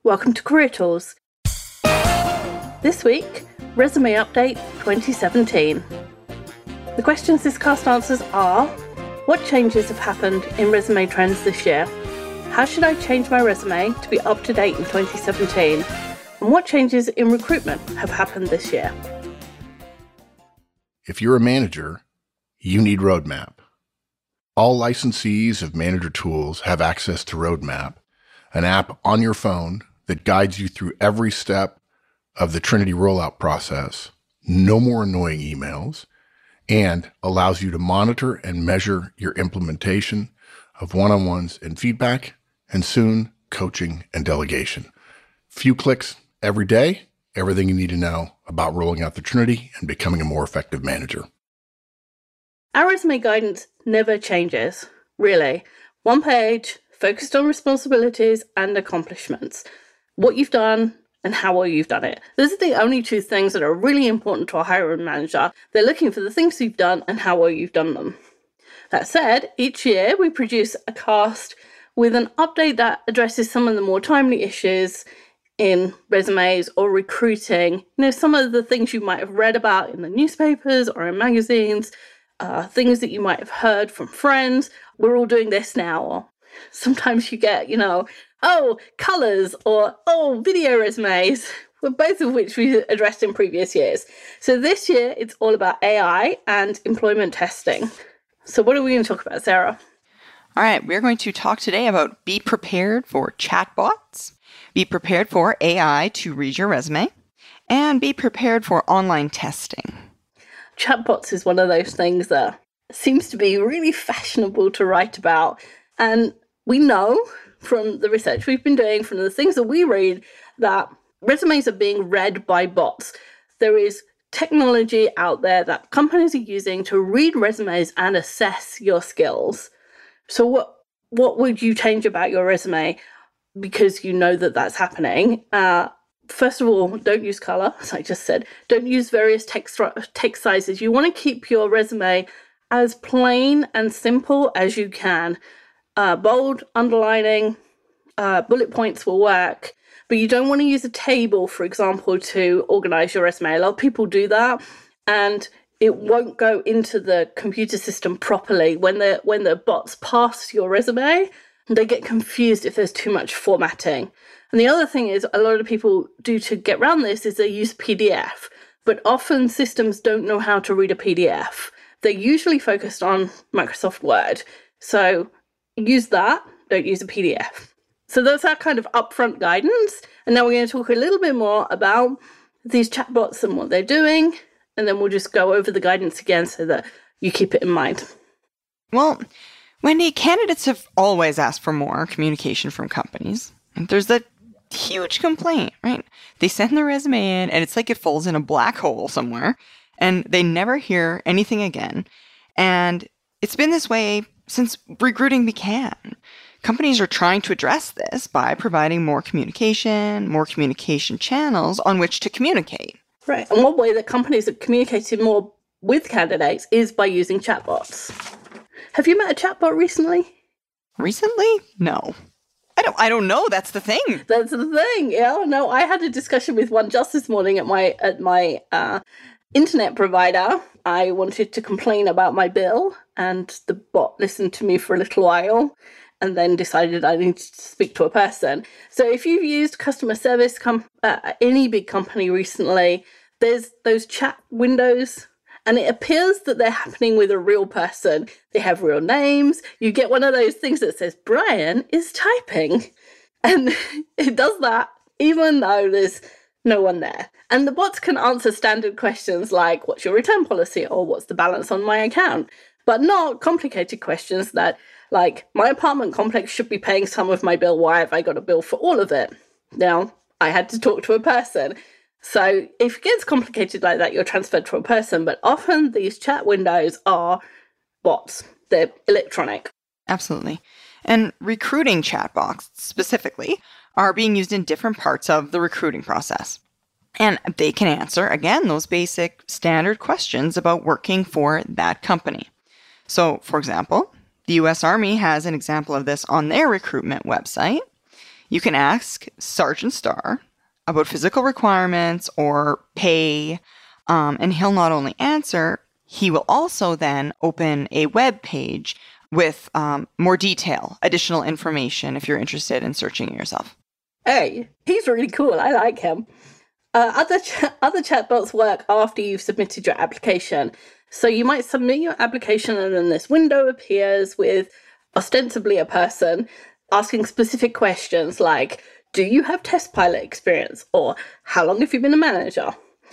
Welcome to Career Tools. This week, Resume Update 2017. The questions this cast answers are: what changes have happened in resume trends this year? How should I change my resume to be up to date in 2017? And what changes in recruitment have happened this year? If you're a manager, you need Roadmap. All licensees of Manager Tools have access to Roadmap, an app on your phone that guides you through every step of the Trinity rollout process, no more annoying emails, and allows you to monitor and measure your implementation of one-on-ones and feedback, and soon coaching and delegation. Few clicks every day, everything you need to know about rolling out the Trinity and becoming a more effective manager. Our resume guidance never changes, really. One page, focused on responsibilities and accomplishments. What you've done and how well you've done it. Those are the only two things that are really important to a hiring manager. They're looking for the things you've done and how well you've done them. That said, each year we produce a cast with an update that addresses some of the more timely issues in resumes or recruiting. Some of the things you might have read about in the newspapers or in magazines, things that you might have heard from friends. We're all doing this now. Or sometimes you get, colors or, video resumes, both of which we addressed in previous years. So this year, it's all about AI and employment testing. So what are we going to talk about, Sarah? All right, we're going to talk today about be prepared for chatbots, be prepared for AI to read your resume, and be prepared for online testing. Chatbots is one of those things that seems to be really fashionable to write about. And we know from the research we've been doing, from the things that we read, that resumes are being read by bots. There is technology out there that companies are using to read resumes and assess your skills. So what would you change about your resume because you know that that's happening? First of all, don't use color, as I just said. Don't use various text sizes. You want to keep your resume as plain and simple as you can. Bold, underlining, bullet points will work. But you don't want to use a table, for example, to organize your resume. A lot of people do that, and it won't go into the computer system properly. When the bots pass your resume, they get confused if there's too much formatting. And the other thing is, a lot of people do to get around this is they use PDF. But often systems don't know how to read a PDF. They're usually focused on Microsoft Word. So use that, don't use a PDF. So that's our kind of upfront guidance. And now we're going to talk a little bit more about these chatbots and what they're doing. And then we'll just go over the guidance again so that you keep it in mind. Well, Wendy, candidates have always asked for more communication from companies. And there's that huge complaint, right? They send their resume in and it's like it falls in a black hole somewhere and they never hear anything again. And it's been this way since recruiting began. Companies are trying to address this by providing more communication channels on which to communicate. Right. And one way that companies are communicating more with candidates is by using chatbots. Have you met a chatbot recently? Recently? No. I don't know. That's the thing. That's the thing. Yeah. No, I had a discussion with one just this morning at my internet provider. I wanted to complain about my bill, and the bot listened to me for a little while and then decided I needed to speak to a person. So if you've used customer service any big company recently, there's those chat windows, and it appears that they're happening with a real person. They have real names. You get one of those things that says, Brian is typing. And it does that even though there's no one there. And the bots can answer standard questions like, what's your return policy? Or what's the balance on my account? But not complicated questions that, like, my apartment complex should be paying some of my bill. Why have I got a bill for all of it? Now, I had to talk to a person. So if it gets complicated like that, you're transferred to a person. But often these chat windows are bots. They're electronic. Absolutely. And recruiting chatbots specifically are being used in different parts of the recruiting process. And they can answer, again, those basic standard questions about working for that company. So, for example, the U.S. Army has an example of this on their recruitment website. You can ask Sergeant Starr about physical requirements or pay, and he'll not only answer, he will also then open a web page with more detail, additional information if you're interested in searching it yourself. Hey, he's really cool. I like him. Other chatbots work after you've submitted your application. So you might submit your application and then this window appears with ostensibly a person asking specific questions like, do you have test pilot experience? Or how long have you been a manager?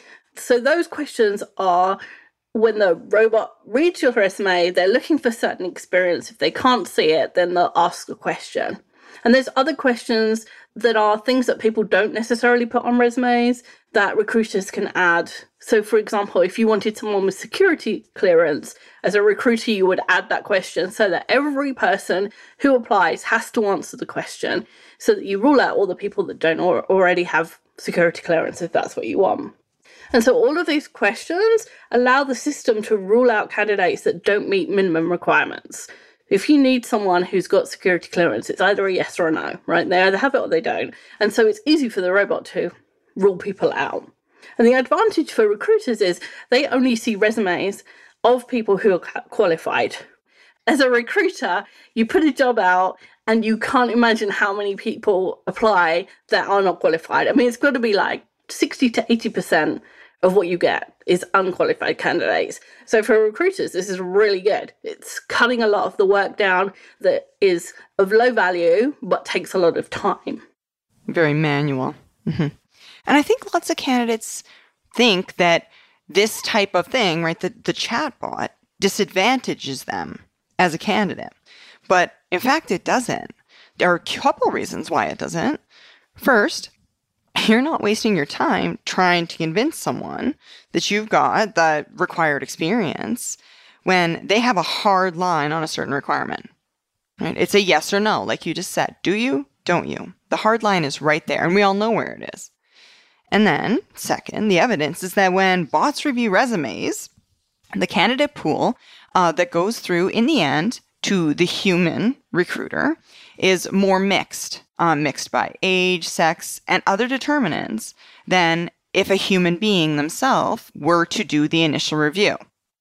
So those questions are when the robot reads your resume, they're looking for certain experience. If they can't see it, then they'll ask a question. And there's other questions that are things that people don't necessarily put on resumes that recruiters can add. So, for example, if you wanted someone with security clearance, as a recruiter, you would add that question so that every person who applies has to answer the question so that you rule out all the people that don't already have security clearance if that's what you want. And so all of these questions allow the system to rule out candidates that don't meet minimum requirements. If you need someone who's got security clearance, it's either a yes or a no, right? They either have it or they don't. And so it's easy for the robot to rule people out. And the advantage for recruiters is they only see resumes of people who are qualified. As a recruiter, you put a job out and you can't imagine how many people apply that are not qualified. I mean, it's got to be like 60 to 80% of what you get is unqualified candidates. So for recruiters, this is really good. It's cutting a lot of the work down that is of low value, but takes a lot of time. Very manual. Mm-hmm. And I think lots of candidates think that this type of thing, right, the chatbot disadvantages them as a candidate. But in fact, it doesn't. There are a couple reasons why it doesn't. First, you're not wasting your time trying to convince someone that you've got the required experience when they have a hard line on a certain requirement. Right? It's a yes or no, like you just said. Do you? Don't you? The hard line is right there, and we all know where it is. And then, second, the evidence is that when bots review resumes, the candidate pool that goes through in the end to the human recruiter is more mixed by age, sex, and other determinants than if a human being themselves were to do the initial review.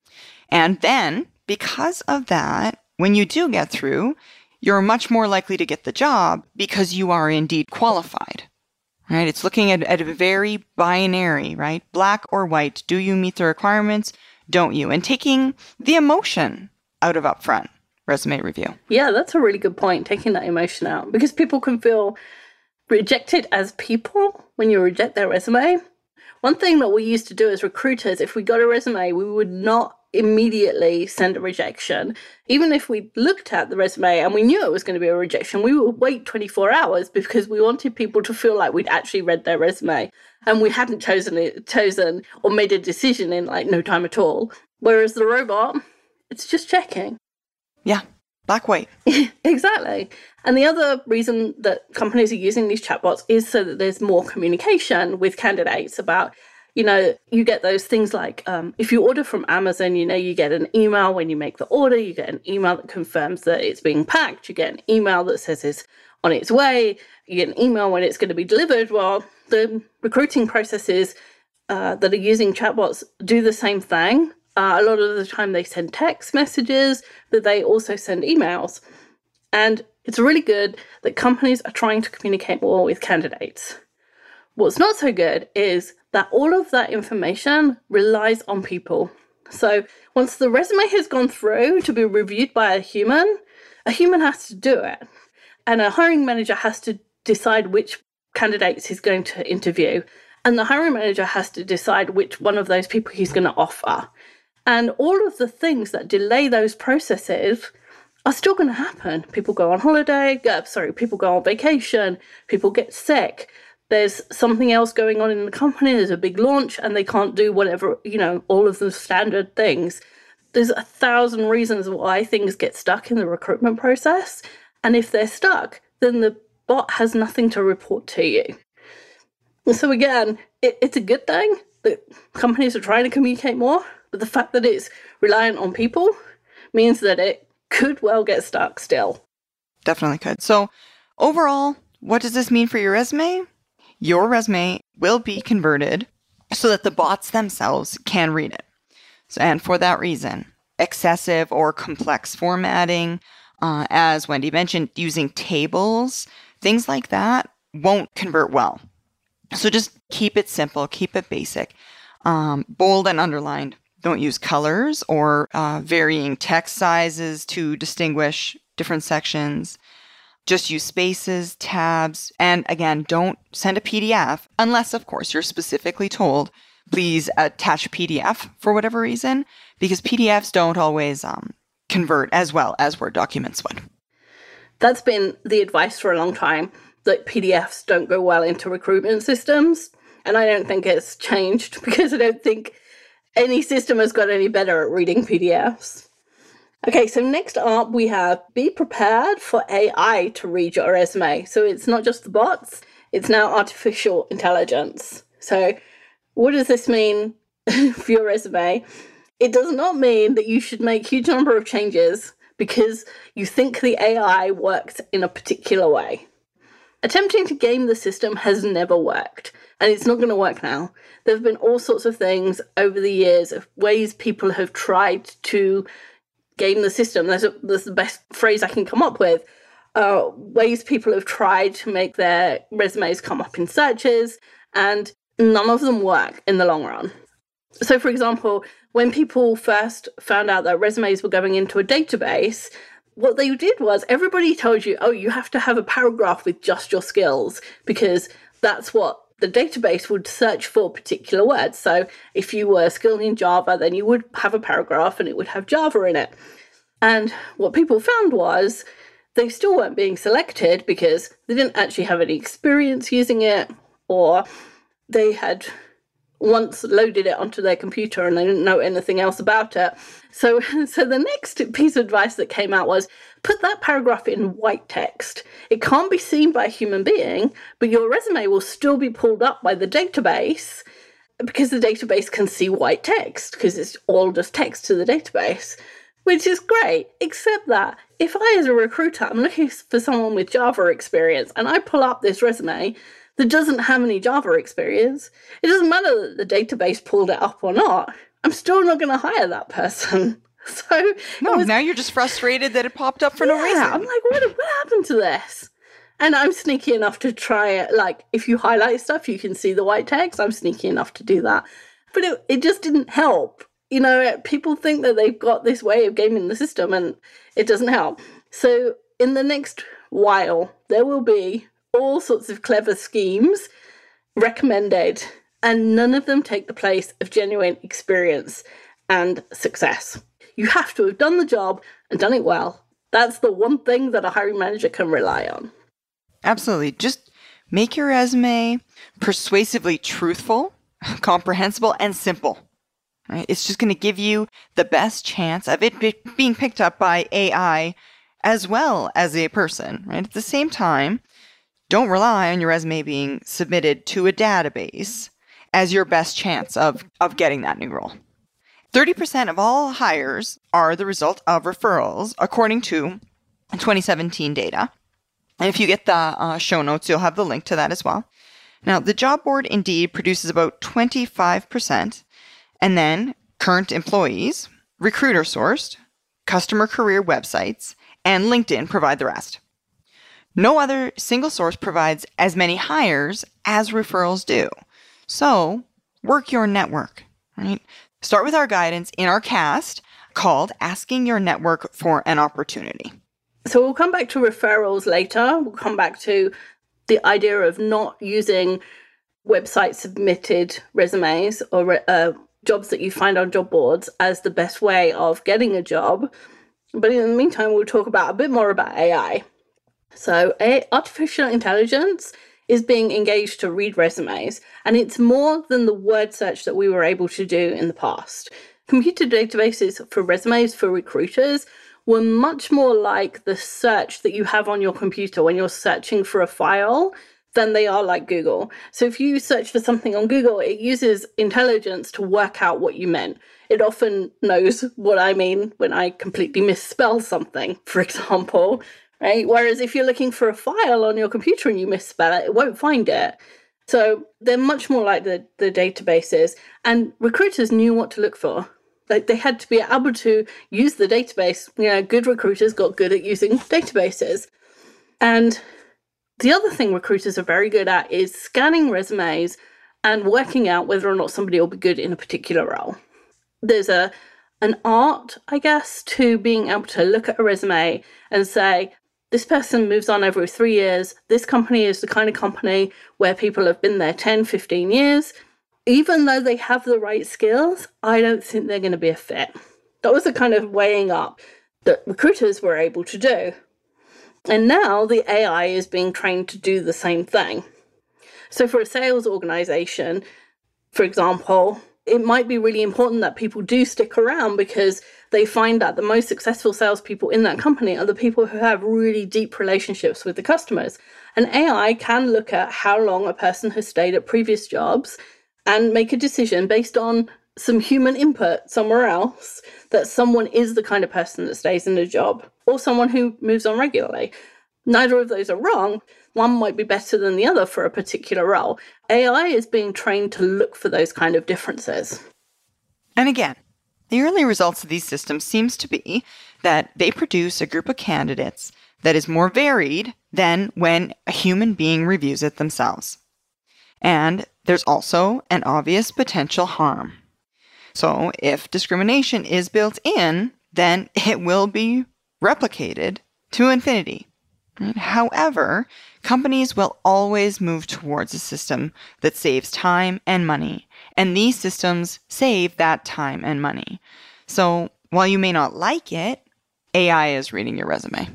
And then, because of that, when you do get through, you're much more likely to get the job because you are indeed qualified. Right? It's looking at a very binary, right? Black or white. Do you meet the requirements? Don't you? And taking the emotion out of upfront resume review. Yeah, that's a really good point, taking that emotion out. Because people can feel rejected as people when you reject their resume. One thing that we used to do as recruiters, if we got a resume, we would not immediately send a rejection. Even if we looked at the resume and we knew it was going to be a rejection, we would wait 24 hours because we wanted people to feel like we'd actually read their resume and we hadn't chosen or made a decision in like no time at all. Whereas the robot, it's just checking. Yeah, black, white. Exactly. And the other reason that companies are using these chatbots is so that there's more communication with candidates about, you get those things like if you order from Amazon, you get an email when you make the order, you get an email that confirms that it's being packed, you get an email that says it's on its way, you get an email when it's going to be delivered. Well, the recruiting processes that are using chatbots do the same thing. A lot of the time they send text messages, but they also send emails. And it's really good that companies are trying to communicate more with candidates. What's not so good is that all of that information relies on people. So once the resume has gone through to be reviewed by a human has to do it. And a hiring manager has to decide which candidates he's going to interview. And the hiring manager has to decide which one of those people he's going to offer. And all of the things that delay those processes are still going to happen. People go on holiday, people go on vacation, people get sick. There's something else going on in the company, there's a big launch, and they can't do whatever, all of the standard things. There's 1,000 reasons why things get stuck in the recruitment process. And if they're stuck, then the bot has nothing to report to you. And so again, it's a good thing that companies are trying to communicate more. But the fact that it's reliant on people means that it could well get stuck still. Definitely could. So overall, what does this mean for your resume? Your resume will be converted so that the bots themselves can read it. And for that reason, excessive or complex formatting, as Wendy mentioned, using tables, things like that won't convert well. So just keep it simple, keep it basic. Bold and underlined. Don't use colors or varying text sizes to distinguish different sections. Just use spaces, tabs, and again, don't send a PDF unless, of course, you're specifically told, please attach a PDF for whatever reason, because PDFs don't always convert as well as Word documents would. That's been the advice for a long time, that PDFs don't go well into recruitment systems. And I don't think it's changed because I don't think any system has got any better at reading PDFs. Okay, so next up we have be prepared for AI to read your resume. So it's not just the bots, it's now artificial intelligence. So what does this mean for your resume? It does not mean that you should make a huge number of changes because you think the AI works in a particular way. Attempting to game the system has never worked, and it's not going to work now. There have been all sorts of things over the years of ways people have tried to game the system. That's the best phrase I can come up with. Ways people have tried to make their resumes come up in searches, and none of them work in the long run. So, for example, when people first found out that resumes were going into a database, what they did was everybody told you, oh, you have to have a paragraph with just your skills because that's what the database would search for particular words. So if you were skilled in Java, then you would have a paragraph and it would have Java in it. And what people found was they still weren't being selected because they didn't actually have any experience using it, or they had once loaded it onto their computer and they didn't know anything else about it. So the next piece of advice that came out was put that paragraph in white text. It can't be seen by a human being, but your resume will still be pulled up by the database because the database can see white text because it's all just text to the database, which is great, except that if I, as a recruiter, I'm looking for someone with Java experience and I pull up this resume that doesn't have any Java experience, it doesn't matter that the database pulled it up or not. I'm still not going to hire that person. So now you're just frustrated that it popped up for no reason. I'm like, what happened to this? And I'm sneaky enough to try it. Like, if you highlight stuff, you can see the white text. I'm sneaky enough to do that. But it just didn't help. You know, people think that they've got this way of gaming the system and it doesn't help. So in the next while, there will be all sorts of clever schemes recommended, and none of them take the place of genuine experience and success. You have to have done the job and done it well. That's the one thing that a hiring manager can rely on. Absolutely. Just make your resume persuasively truthful, comprehensible, and simple. Right? It's just going to give you the best chance of it being picked up by AI as well as a person. Right? At the same time, don't rely on your resume being submitted to a database as your best chance of getting that new role. 30% of all hires are the result of referrals, according to 2017 data. And if you get the show notes, you'll have the link to that as well. Now, the job board Indeed produces about 25%, and then current employees, recruiter-sourced, customer career websites, and LinkedIn provide the rest. No other single source provides as many hires as referrals do. So, work your network, right? Start with our guidance in our cast called Asking Your Network for an Opportunity. So we'll come back to referrals later. We'll come back to the idea of not using website submitted resumes or jobs that you find on job boards as the best way of getting a job. But in the meantime, we'll talk a bit more about AI. So artificial intelligence is being engaged to read resumes, and it's more than the word search that we were able to do in the past. Computer databases for resumes for recruiters were much more like the search that you have on your computer when you're searching for a file than they are like Google. So if you search for something on Google, it uses intelligence to work out what you meant. It often knows what I mean when I completely misspell something, for example. right? Whereas if you're looking for a file on your computer and you misspell it, it won't find it. So they're much more like the databases, and recruiters knew what to look for. Like, they had to be able to use the database. Good recruiters got good at using databases. And the other thing recruiters are very good at is scanning resumes and working out whether or not somebody will be good in a particular role. There's an art, I guess, to being able to look at a resume and say, this person moves on every 3 years. This company is the kind of company where people have been there 10, 15 years. Even though they have the right skills, I don't think they're going to be a fit. That was the kind of weighing up that recruiters were able to do. And now the AI is being trained to do the same thing. So for a sales organization, for example, it might be really important that people do stick around because they find that the most successful salespeople in that company are the people who have really deep relationships with the customers. And AI can look at how long a person has stayed at previous jobs and make a decision based on some human input somewhere else that someone is the kind of person that stays in a job or someone who moves on regularly. Neither of those are wrong. One might be better than the other for a particular role. AI is being trained to look for those kind of differences. And again, the early results of these systems seems to be that they produce a group of candidates that is more varied than when a human being reviews it themselves. And there's also an obvious potential harm. So if discrimination is built in, then it will be replicated to infinity. Right? However, companies will always move towards a system that saves time and money, and these systems save that time and money. So while you may not like it, AI is reading your resume.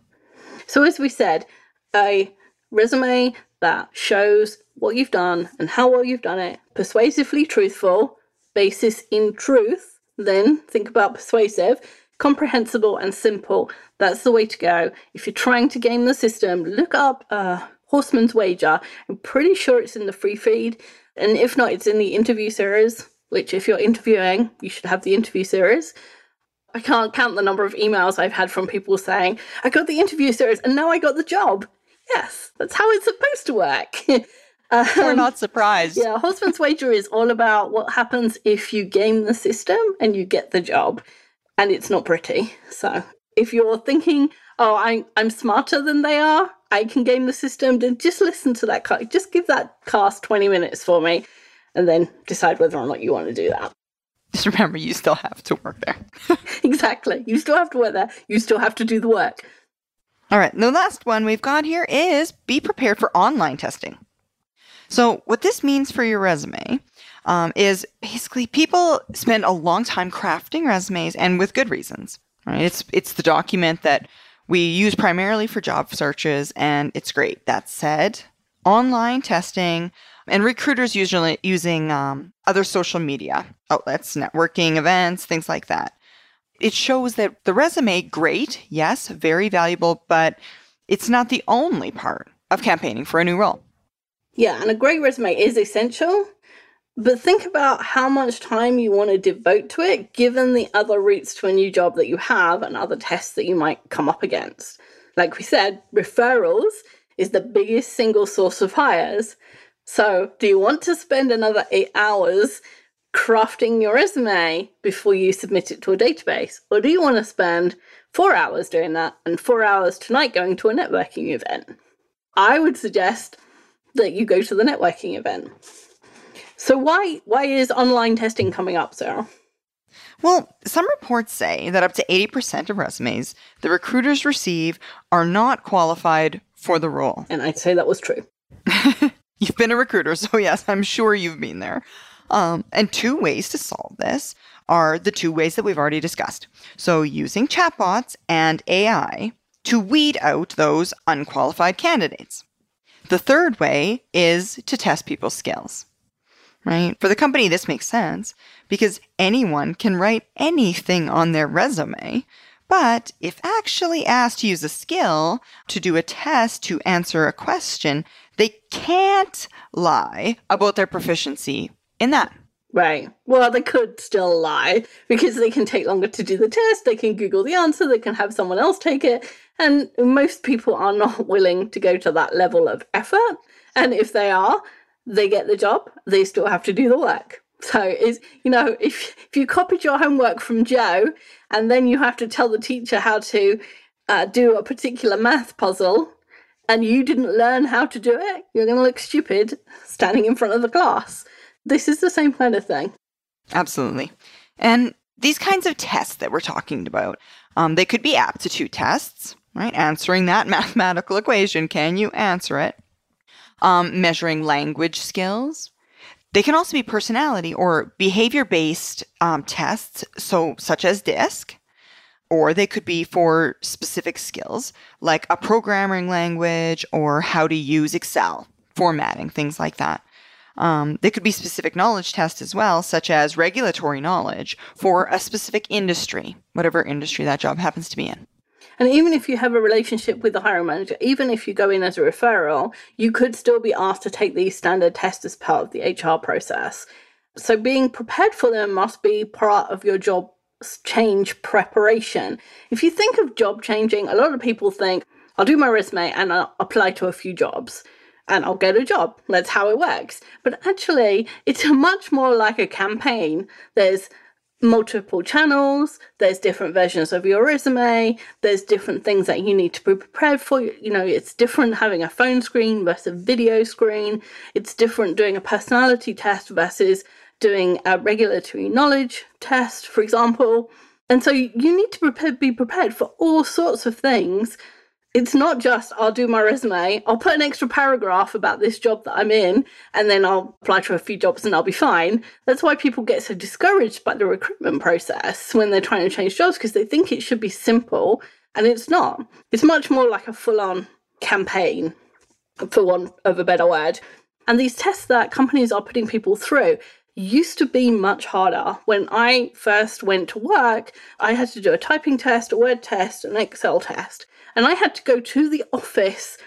So as we said, a resume that shows what you've done and how well you've done it, persuasively truthful, basis in truth, then think about persuasive, comprehensible and simple. That's the way to go. If you're trying to game the system, look up Horseman's Wager. I'm pretty sure it's in the free feed. And if not, it's in the interview series, which if you're interviewing, you should have the interview series. I can't count the number of emails I've had from people saying, I got the interview series and now I got the job. Yes, that's how it's supposed to work. We're not surprised. Yeah, Horseman's Wager is all about what happens if you game the system and you get the job. And it's not pretty. So if you're thinking, oh, I'm smarter than they are, I can game the system, then just listen to that cast. Just give that cast 20 minutes for me and then decide whether or not you want to do that. Just remember, you still have to work there. Exactly. You still have to work there. You still have to do the work. All right. The last one we've got here is be prepared for online testing. So what this means for your resume is basically people spend a long time crafting resumes, and with good reasons. Right? It's the document that we use primarily for job searches, and it's great. That said, online testing and recruiters usually using other social media outlets, networking events, things like that. It shows that the resume, great, yes, very valuable, but it's not the only part of campaigning for a new role. Yeah, and a great resume is essential, but think about how much time you want to devote to it, given the other routes to a new job that you have and other tests that you might come up against. Like we said, referrals is the biggest single source of hires. So do you want to spend another 8 hours crafting your resume before you submit it to a database? Or do you want to spend 4 hours doing that and 4 hours tonight going to a networking event? I would suggest that you go to the networking event. So why is online testing coming up, Sarah? Well, some reports say that up to 80% of resumes the recruiters receive are not qualified for the role. And I'd say that was true. You've been a recruiter, so yes, I'm sure you've been there. And two ways to solve this are the two ways that we've already discussed. So using chatbots and AI to weed out those unqualified candidates. The third way is to test people's skills, right? For the company, this makes sense because anyone can write anything on their resume. But if actually asked to use a skill to do a test to answer a question, they can't lie about their proficiency in that. Right. Well, they could still lie because they can take longer to do the test. They can Google the answer. They can have someone else take it. And most people are not willing to go to that level of effort. And if they are, they get the job. They still have to do the work. So it's, if you copied your homework from Joe and then you have to tell the teacher how to do a particular math puzzle and you didn't learn how to do it, you're going to look stupid standing in front of the class. This is the same kind of thing. Absolutely. And these kinds of tests that we're talking about, they could be aptitude tests, right? Answering that mathematical equation. Can you answer it? Measuring language skills. They can also be personality or behavior-based tests, such as DISC, or they could be for specific skills, like a programming language or how to use Excel, formatting, things like that. They could be specific knowledge tests as well, such as regulatory knowledge for a specific industry, whatever industry that job happens to be in. And even if you have a relationship with the hiring manager, even if you go in as a referral, you could still be asked to take these standard tests as part of the HR process. So being prepared for them must be part of your job change preparation. If you think of job changing, a lot of people think, I'll do my resume and I'll apply to a few jobs and I'll get a job. That's how it works. But actually, it's much more like a campaign. There's multiple channels, there's different versions of your resume, there's different things that you need to be prepared for. It's different having a phone screen versus a video screen. It's different doing a personality test versus doing a regulatory knowledge test, for example. And so you need to be prepared for all sorts of things. It's not just, I'll do my resume, I'll put an extra paragraph about this job that I'm in, and then I'll apply to a few jobs and I'll be fine. That's why people get so discouraged by the recruitment process when they're trying to change jobs, because they think it should be simple, and it's not. It's much more like a full-on campaign, for want of a better word. And these tests that companies are putting people through used to be much harder. When I first went to work, I had to do a typing test, a word test, an Excel test. And I had to go to the office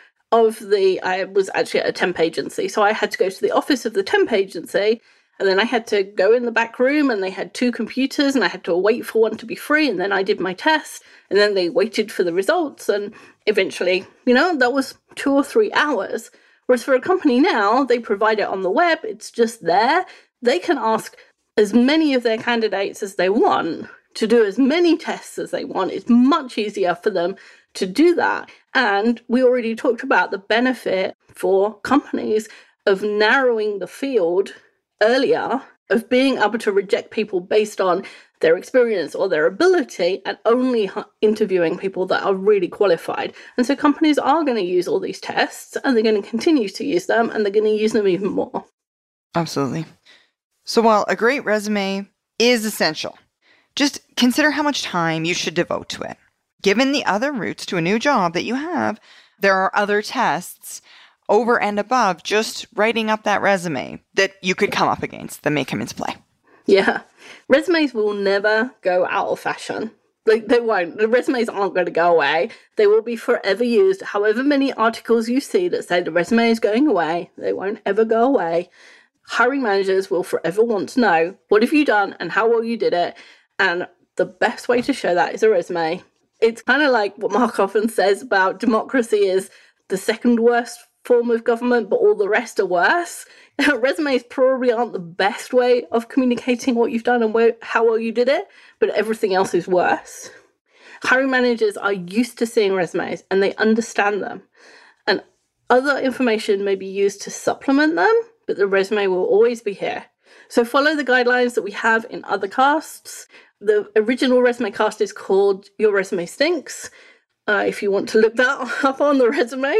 I was actually at a temp agency, so I had to go to the office of the temp agency, and then I had to go in the back room, and they had 2 computers, and I had to wait for one to be free, and then I did my test, and then they waited for the results, and eventually, that was 2 or 3 hours. Whereas for a company now, they provide it on the web, it's just there. They can ask as many of their candidates as they want to do as many tests as they want. It's much easier for them to do that. And we already talked about the benefit for companies of narrowing the field earlier, of being able to reject people based on their experience or their ability and only interviewing people that are really qualified. And so companies are going to use all these tests, and they're going to continue to use them, and they're going to use them even more. Absolutely. So while a great resume is essential, just consider how much time you should devote to it. Given the other routes to a new job that you have, there are other tests over and above just writing up that resume that you could come up against that may come into play. Yeah. Resumes will never go out of fashion. They won't. The resumes aren't going to go away. They will be forever used. However many articles you see that say the resume is going away, they won't ever go away. Hiring managers will forever want to know, what have you done and how well you did it? And the best way to show that is a resume. It's kind of like what Mark often says about democracy is the second worst form of government, but all the rest are worse. Resumes probably aren't the best way of communicating what you've done and how well you did it, but everything else is worse. Hiring managers are used to seeing resumes and they understand them. And other information may be used to supplement them, but the resume will always be here. So follow the guidelines that we have in other casts. The original resume cast is called Your Resume Stinks. If you want to look that up on the resume,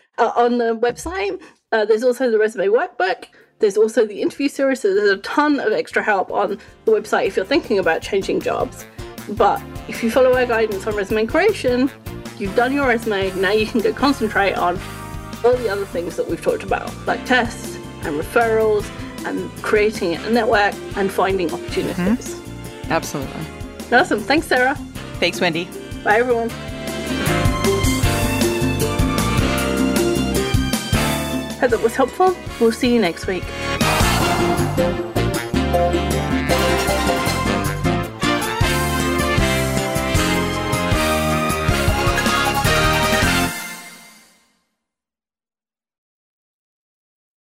on the website. There's also the resume workbook. There's also the interview series. So there's a ton of extra help on the website if you're thinking about changing jobs. But if you follow our guidance on resume creation, you've done your resume. Now you can go concentrate on all the other things that we've talked about, like tests and referrals and creating a network and finding opportunities. Mm-hmm. Absolutely. Awesome. Thanks, Sarah. Thanks, Wendy. Bye, everyone. Hope that was helpful. We'll see you next week.